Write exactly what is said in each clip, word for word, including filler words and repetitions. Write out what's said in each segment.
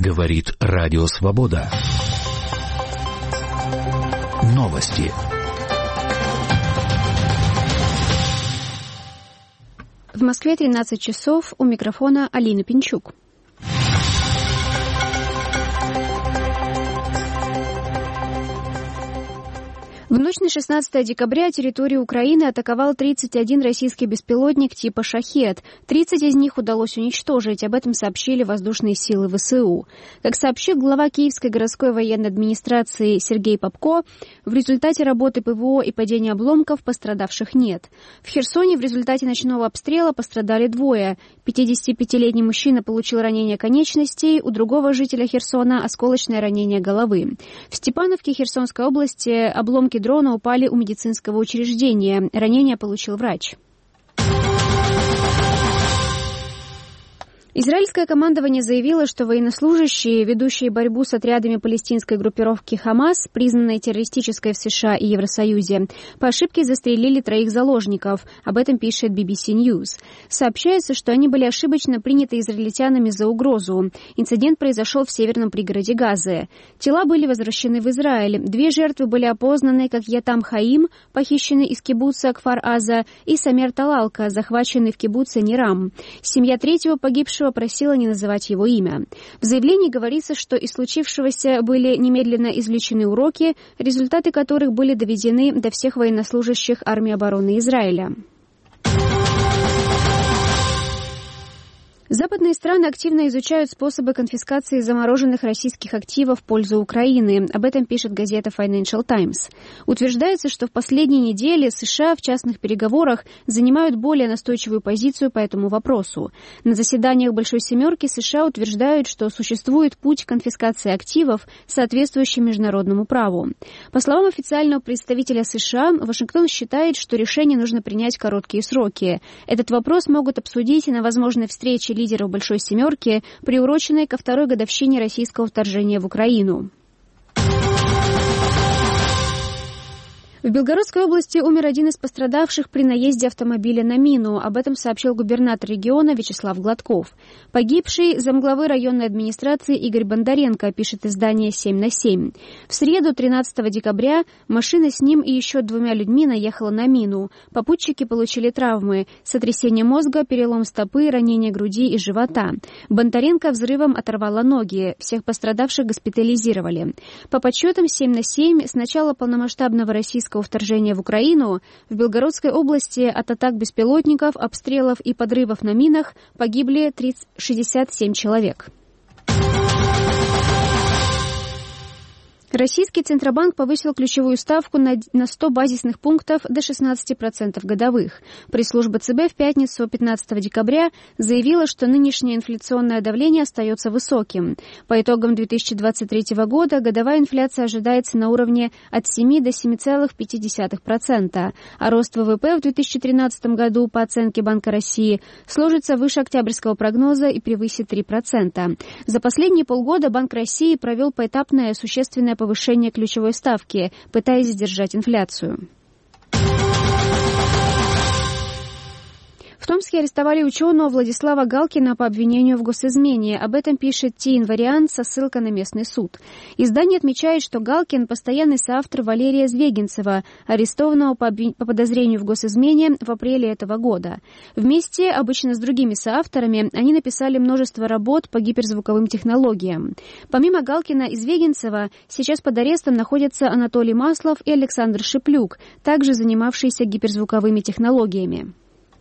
Говорит Радио Свобода. Новости. В Москве тринадцать часов, у микрофона Алина Пинчук. В ночь на шестнадцатое декабря территорию Украины атаковал тридцать один российский беспилотник типа «Шахед». тридцать из них удалось уничтожить. Об этом сообщили воздушные силы ВСУ. Как сообщил глава Киевской городской военной администрации Сергей Попко, в результате работы ПВО и падения обломков пострадавших нет. В Херсоне в результате ночного обстрела пострадали двое. пятидесятипятилетний мужчина получил ранение конечностей, у другого жителя Херсона осколочное ранение головы. В Степановке Херсонской области обломки дрона упали у медицинского учреждения. Ранение получил врач. Израильское командование заявило, что военнослужащие, ведущие борьбу с отрядами палестинской группировки «Хамас», признанной террористической в США и Евросоюзе, по ошибке застрелили троих заложников. Об этом пишет би би си News. Сообщается, что они были ошибочно приняты израильтянами за угрозу. Инцидент произошел в северном пригороде Газы. Тела были возвращены в Израиль. Две жертвы были опознаны как Ятам Хаим, похищенный из кибуца Кфар-Аза, и Самер Талалка, захваченный в кибуце Нирам. Семья третьего погибшего просила не называть его имя. В заявлении говорится, что из случившегося были немедленно извлечены уроки, результаты которых были доведены до всех военнослужащих армии обороны Израиля. Западные страны активно изучают способы конфискации замороженных российских активов в пользу Украины. Об этом пишет газета Financial Times. Утверждается, что в последние недели США в частных переговорах занимают более настойчивую позицию по этому вопросу. На заседаниях Большой Семерки США утверждают, что существует путь конфискации активов, соответствующий международному праву. По словам официального представителя США, Вашингтон считает, что решение нужно принять в короткие сроки. Этот вопрос могут обсудить на возможной встрече лидеров Большой Семерки, приуроченной ко второй годовщине российского вторжения в Украину. В Белгородской области умер один из пострадавших при наезде автомобиля на мину. Об этом сообщил губернатор региона Вячеслав Гладков. Погибший замглавы районной администрации Игорь Бондаренко, пишет издание семь на семь. В среду, тринадцатого декабря, машина с ним и еще двумя людьми наехала на мину. Попутчики получили травмы: сотрясение мозга, перелом стопы, ранение груди и живота. Бондаренко взрывом оторвала ноги. Всех пострадавших госпитализировали. По подсчетам семь на семь, с начала полномасштабного российского вторжения в Украину в Белгородской области от атак беспилотников, обстрелов и подрывов на минах погибли шестьдесят семь человек. Российский Центробанк повысил ключевую ставку на сто базисных пунктов до шестнадцати процентов годовых. Пресс-служба ЦБ в пятницу, пятнадцатого декабря, заявила, что нынешнее инфляционное давление остается высоким. По итогам две тысячи двадцать третьего года годовая инфляция ожидается на уровне от семи до семи целых пяти десятых процента, а рост ВВП в две тысячи тринадцатом году, по оценке Банка России, сложится выше октябрьского прогноза и превысит три процента. За последние полгода Банк России провел поэтапное существенное повышение ключевой ставки, пытаясь сдержать инфляцию. В Томске арестовали ученого Владислава Галкина по обвинению в госизмене. Об этом пишет Ти-Инвариант со ссылкой на местный суд. Издание отмечает, что Галкин – постоянный соавтор Валерия Звегинцева, арестованного по, обвин... по подозрению в госизмене в апреле этого года. Вместе, обычно с другими соавторами, они написали множество работ по гиперзвуковым технологиям. Помимо Галкина и Звегинцева, сейчас под арестом находятся Анатолий Маслов и Александр Шиплюк, также занимавшиеся гиперзвуковыми технологиями.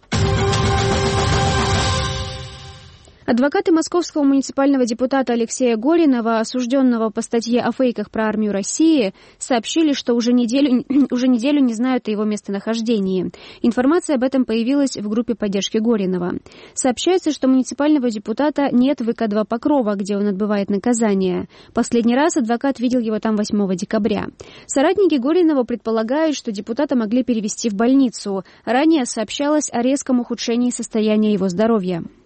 Адвокаты московского муниципального депутата Алексея Горинова, осужденного по статье о фейках про армию России, сообщили, что уже неделю, уже неделю не знают о его местонахождении. Информация об этом появилась в группе поддержки Горинова. Сообщается, что муниципального депутата нет в ИК два Покрова, где он отбывает наказание. Последний раз адвокат видел его там восьмого декабря. Соратники Горинова предполагают, что депутата могли перевести в больницу. Ранее сообщалось о резком ухудшении состояния его здоровья.